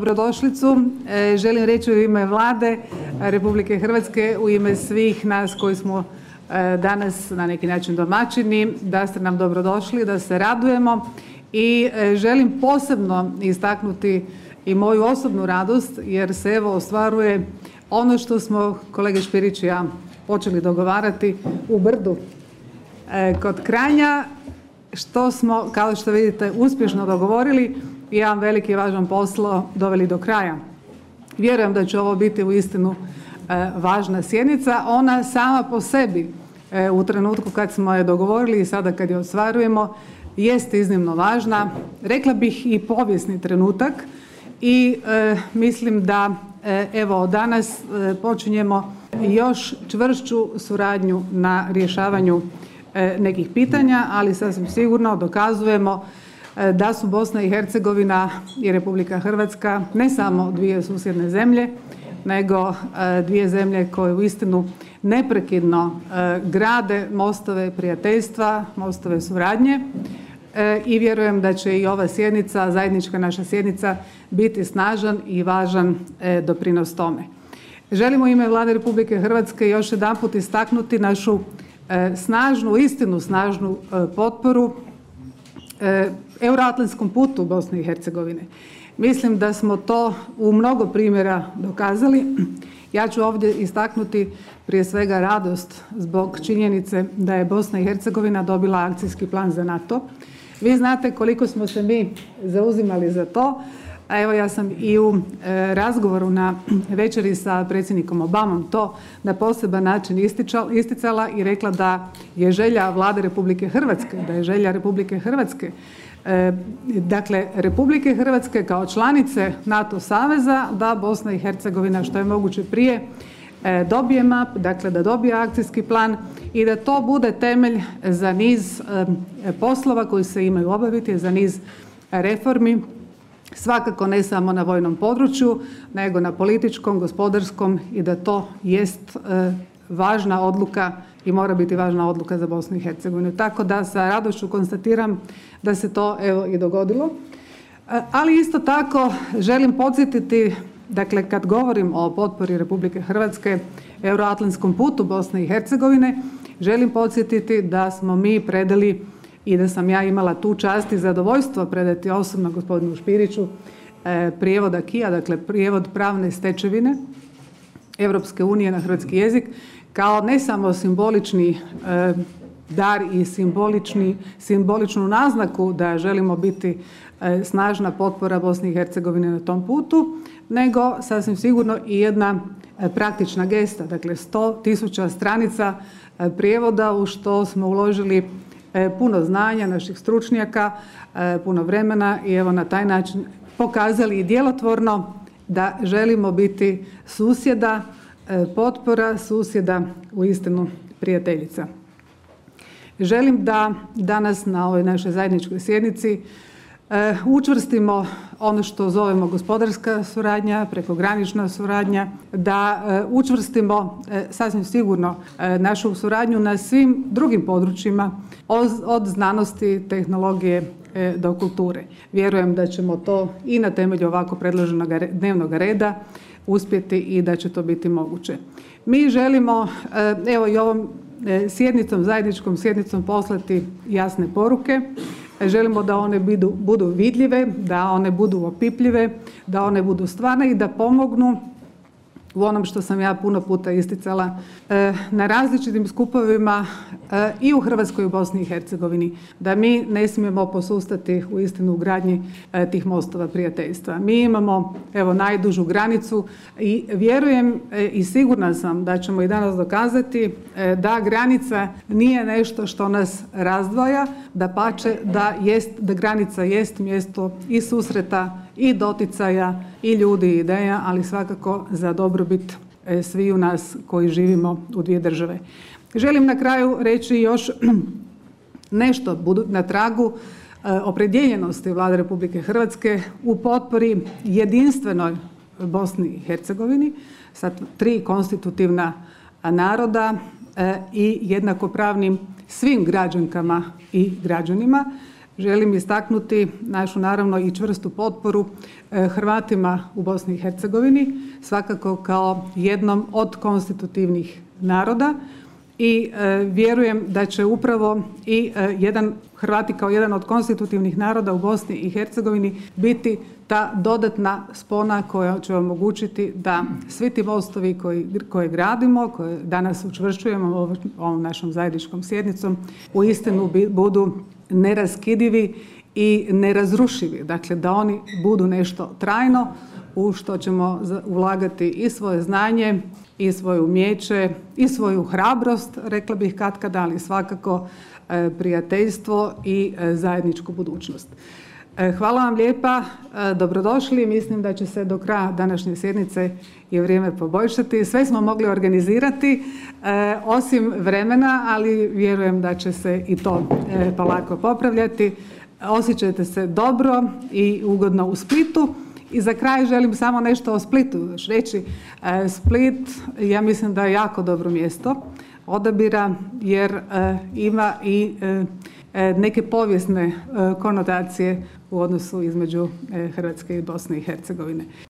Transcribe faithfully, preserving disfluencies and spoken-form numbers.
dobrodošlicu. Želim reći u ime Vlade Republike Hrvatske, u ime svih nas koji smo danas na neki način domaćini, da ste nam dobrodošli, da se radujemo i želim posebno istaknuti i moju osobnu radost jer se evo ostvaruje ono što smo kolege Špirić i ja počeli dogovarati u Brdu kod Kranja, što smo, kao što vidite, uspješno dogovorili i jedan veliki i važan posao doveli do kraja. Vjerujem da će ovo biti uistinu važna sjednica. Ona sama po sebi u trenutku kad smo je dogovorili i sada kad je ostvarujemo jest iznimno važna, rekla bih i povijesni trenutak i e, mislim da e, evo danas e, počinjemo još čvršću suradnju na rješavanju e, nekih pitanja, ali sasvim sigurno dokazujemo e, da su Bosna i Hercegovina i Republika Hrvatska ne samo dvije susjedne zemlje, nego e, dvije zemlje koje uistinu neprekidno e, grade mostove prijateljstva, mostove suradnje. I vjerujem da će i ova sjednica, zajednička naša sjednica, biti snažan i važan doprinos tome. Želimo u ime Vlade Republike Hrvatske još jedanput istaknuti našu snažnu, istinu snažnu potporu euroatlantskom putu Bosne i Hercegovine. Mislim da smo to u mnogo primjera dokazali. Ja ću ovdje istaknuti prije svega radost zbog činjenice da je Bosna i Hercegovina dobila akcijski plan za NATO. Vi znate koliko smo se mi zauzimali za to. A evo ja sam i u e, razgovoru na večeri sa predsjednikom Obamom to na poseban način isticala i rekla da je želja Vlade Republike Hrvatske, da je želja Republike Hrvatske, e, dakle Republike Hrvatske kao članice NATO saveza da Bosna i Hercegovina što je moguće prije e, dobije map, dakle da dobije akcijski plan i da to bude temelj za niz e, poslova koji se imaju obaviti, za niz reformi, svakako ne samo na vojnom području, nego na političkom, gospodarskom i da to jest e, važna odluka i mora biti važna odluka za Bosnu i Hercegovinu. Tako da sa radošću konstatiram da se to evo i dogodilo. E, ali isto tako želim podsjetiti, dakle kad govorim o potpori Republike Hrvatske euroatlantskom putu Bosne i Hercegovine, želim podsjetiti da smo mi predali i da sam ja imala tu čast i zadovoljstvo predati osobno gospodinu Špiriću e, prijevod akija, dakle prijevod pravne stečevine Europske unije na hrvatski jezik, kao ne samo simbolični e, dar i simbolični, simboličnu naznaku da želimo biti e, snažna potpora Bosni i Hercegovine na tom putu, nego sasvim sigurno i jedna e, praktična gesta, dakle sto tisuća stranica e, prijevoda u što smo uložili puno znanja naših stručnjaka, puno vremena i evo na taj način pokazali i djelotvorno da želimo biti susjeda, potpora susjeda uistinu prijateljica. Želim da danas na ovoj našoj zajedničkoj sjednici učvrstimo ono što zovemo gospodarska suradnja, prekogranična suradnja, da učvrstimo sasvim sigurno našu suradnju na svim drugim područjima od znanosti, tehnologije do kulture. Vjerujem da ćemo to i na temelju ovako predloženog dnevnog reda uspjeti i da će to biti moguće. Mi želimo evo i ovom sjednicom, zajedničkom sjednicom poslati jasne poruke. Želimo da one budu, budu vidljive, da one budu opipljive, da one budu stvarne i da pomognu u onom što sam ja puno puta isticala na različitim skupovima i u Hrvatskoj i u Bosni i Hercegovini, da mi ne smijemo posustati u istinu u gradnji tih mostova prijateljstva. Mi imamo evo najdužu granicu i vjerujem i sigurna sam da ćemo i danas dokazati da granica nije nešto što nas razdvaja, dapače da jest, da granica jest mjesto i susreta i doticaja i ljudi i ideja, ali svakako za dobrobit sviju nas koji živimo u dvije države. Želim na kraju reći još nešto na tragu opredjeljenosti Vlade Republike Hrvatske u potpori jedinstvenoj Bosni i Hercegovini sa tri konstitutivna naroda i jednakopravnim svim građankama i građanima. želim istaknuti našu naravno i čvrstu potporu Hrvatima u Bosni i Hercegovini, svakako kao jednom od konstitutivnih naroda i vjerujem da će upravo i jedan Hrvati kao jedan od konstitutivnih naroda u Bosni i Hercegovini biti ta dodatna spona koja će omogućiti da svi ti mostovi koji, koje gradimo, koje danas učvršćujemo ovom našom zajedničkom sjednicom, uistinu budu neraskidivi i nerazrušivi. Dakle, da oni budu nešto trajno u što ćemo ulagati i svoje znanje i svoje umijeće i svoju hrabrost, rekla bih katkada, ali svakako prijateljstvo i zajedničku budućnost. Hvala vam lijepa, dobrodošli. Mislim da će se do kraja današnje sjednice i vrijeme poboljšati. Sve smo mogli organizirati osim vremena, ali vjerujem da će se i to polako popravljati. Osjećajte se dobro i ugodno u Splitu. I za kraj želim samo nešto o Splitu još reći. Split, ja mislim da je jako dobro mjesto odabira jer ima i neke povijesne konotacije u odnosu između Hrvatske i Bosne i Hercegovine.